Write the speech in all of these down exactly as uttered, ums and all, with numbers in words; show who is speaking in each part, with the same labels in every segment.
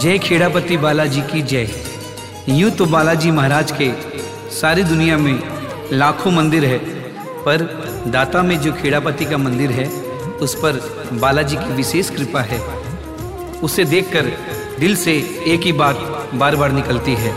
Speaker 1: जय खेड़ापति बालाजी की जय। यूँ तो बालाजी महाराज के सारी दुनिया में लाखों मंदिर है, पर दाता में जो खेड़ापति का मंदिर है उस पर बालाजी की विशेष कृपा है। उसे देखकर दिल से एक ही बात बार बार निकलती है।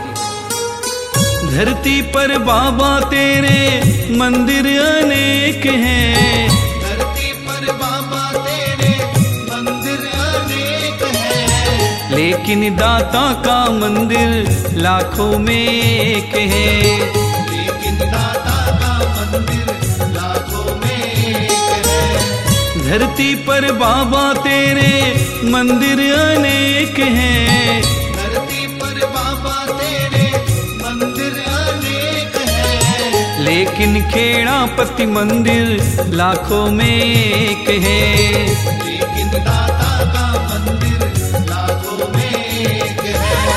Speaker 1: धरती पर बाबा तेरे मंदिर अनेक हैं,
Speaker 2: धरती पर बाबा तेरे मंदिर अनेक हैं,
Speaker 1: लेकिन दाता का मंदिर लाखों में एक है।
Speaker 2: लेकिन दाता का मंदिर लाखों में एक है।
Speaker 1: धरती पर बाबा तेरे मंदिर अनेक हैं,
Speaker 2: धरती पर बाबा तेरे मंदिर अनेक हैं,
Speaker 1: लेकिन खेड़ापति मंदिर लाखों में एक है।
Speaker 2: लेकिन दाता का मंदिर लाखों में एक है।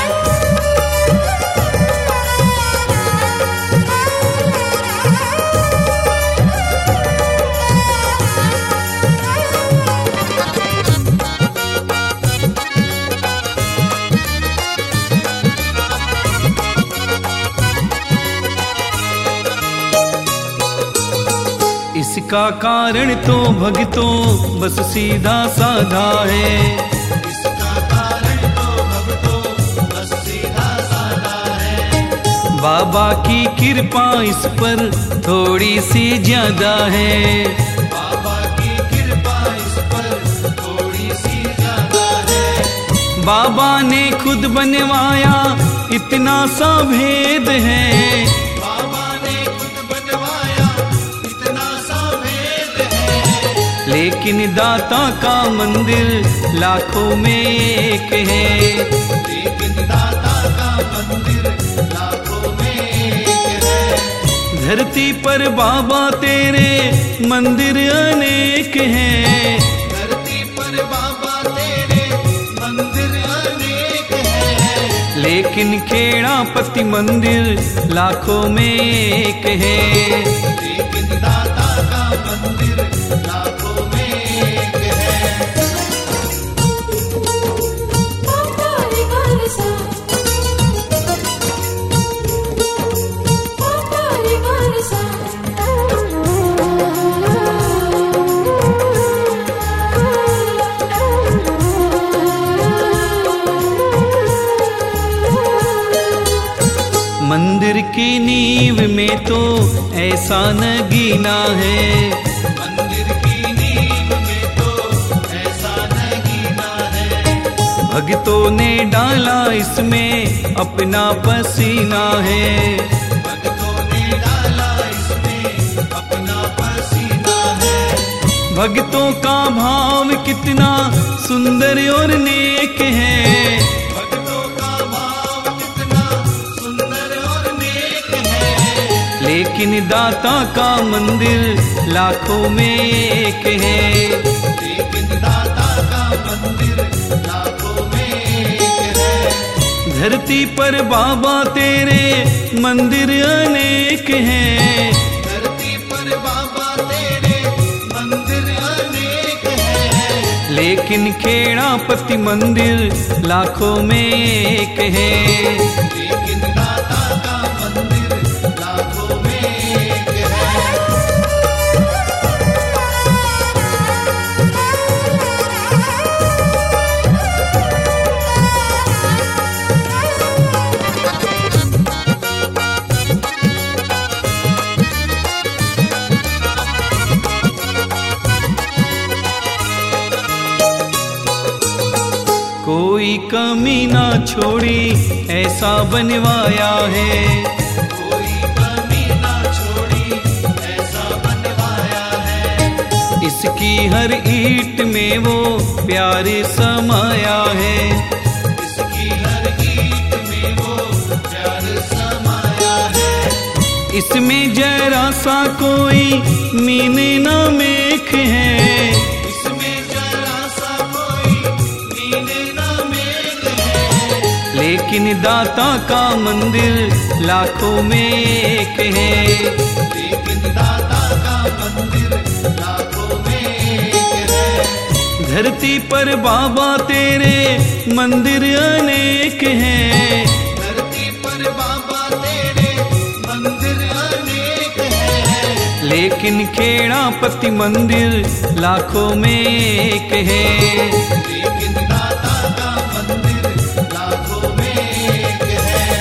Speaker 1: इसका कारण तो भक्तों बस सीधा साधा है,
Speaker 2: इसका कारण तो भक्तों बस सीधा साधा है।
Speaker 1: बाबा की कृपा इस पर थोड़ी सी ज्यादा है।
Speaker 2: बाबा की कृपा इस पर थोड़ी सी ज्यादा है।
Speaker 1: बाबा ने खुद बनवाया इतना सा भेद है,
Speaker 2: बाबा ने खुद बनवाया इतना सा भेद है,
Speaker 1: लेकिन दाता का मंदिर लाखों में एक है।
Speaker 2: लेकिन दाता का मंदिर लाखों में एक है।
Speaker 1: धरती पर बाबा तेरे मंदिर अनेक हैं,
Speaker 2: धरती पर बाबा तेरे मंदिर अनेक हैं,
Speaker 1: लेकिन खेड़ापति मंदिर लाखों में एक है।
Speaker 2: लेकिन दाता का मंदिर लाखों में एक है।
Speaker 1: मंदिर की नींव में तो ऐसा नगीना है,
Speaker 2: मंदिर की नींव में तो ऐसा नगीना है,
Speaker 1: भक्तों ने डाला इसमें अपना पसीना है।
Speaker 2: भक्तों ने डाला इसमें अपना पसीना है।
Speaker 1: भक्तों का भाव कितना सुंदर और नेक है,
Speaker 2: भक्तों का भाव कितना सुंदर और नेक है,
Speaker 1: लेकिन दाता का मंदिर लाखों में एक है।
Speaker 2: लेकिन दाता का मंदिर लाखों में एक है।
Speaker 1: धरती पर बाबा तेरे मंदिर अनेक हैं,
Speaker 2: धरती पर बाबा तेरे मंदिर अनेक हैं,
Speaker 1: लेकिन खेड़ापति मंदिर लाखों में एक है।
Speaker 2: लेकिन दाता का मंदिर लाखों में एक है।
Speaker 1: कोई कमी ना छोड़ी ऐसा बनवाया है,
Speaker 2: कोई कमी ना छोड़ी ऐसा बनवाया है।
Speaker 1: इसकी हर ईंट में वो प्यार समाया है।
Speaker 2: इसकी हर ईंट में वो प्यार समाया है।
Speaker 1: इसमें जरा सा कोई मीन ना मेख है,
Speaker 2: इसमें जरा सा कोई मीने ना मेघ है,
Speaker 1: लेकिन दाता का मंदिर लाखों में एक है।
Speaker 2: लेकिन दाता का मंदिर लाखों में एक है।
Speaker 1: धरती धरती पर बाबा तेरे मंदिर अनेक हैं,
Speaker 2: धरती पर बाबा तेरे मंदिर अनेक हैं,
Speaker 1: लेकिन खेड़ापति मंदिर लाखों में एक है।
Speaker 2: लेकिन दाता का मंदिर लाखों में एक है।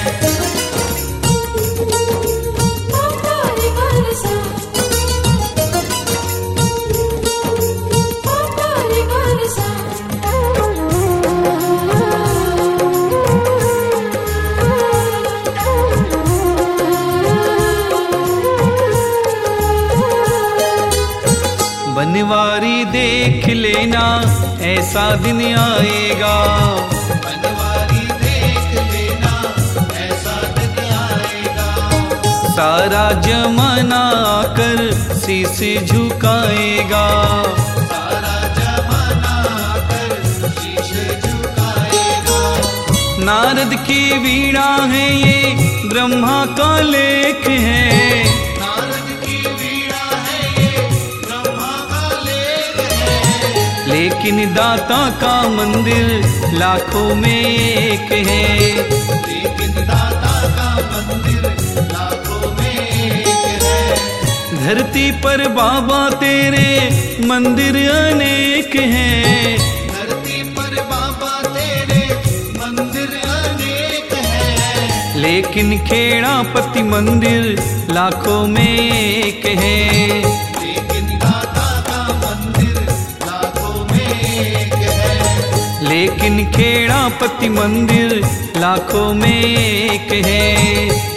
Speaker 1: बनवारी देख लेना ऐसा दिन आएगा,
Speaker 2: बनवारी देख लेना ऐसा दिन आएगा,
Speaker 1: सारा जमाना आकर शीश झुकाएगा।
Speaker 2: सारा जमाना आकर शीश झुकाएगा।
Speaker 1: नारद की वीणा है ये ब्रह्मा का लेख है,
Speaker 2: नारद की वीणा है ये ब्रह्मा का लेख है,
Speaker 1: लेकिन दाता का मंदिर लाखों में एक है।
Speaker 2: लेकिन दाता का मंदिर लाखों में एक है।
Speaker 1: धरती पर बाबा तेरे मंदिर अनेक हैं,
Speaker 2: धरती पर बाबा तेरे मंदिर अनेक हैं,
Speaker 1: लेकिन खेड़ापति मंदिर लाखों में एक है।
Speaker 2: लेकिन दाता का मंदिर लाखों में एक है,
Speaker 1: लेकिन खेड़ापति मंदिर लाखों में एक है।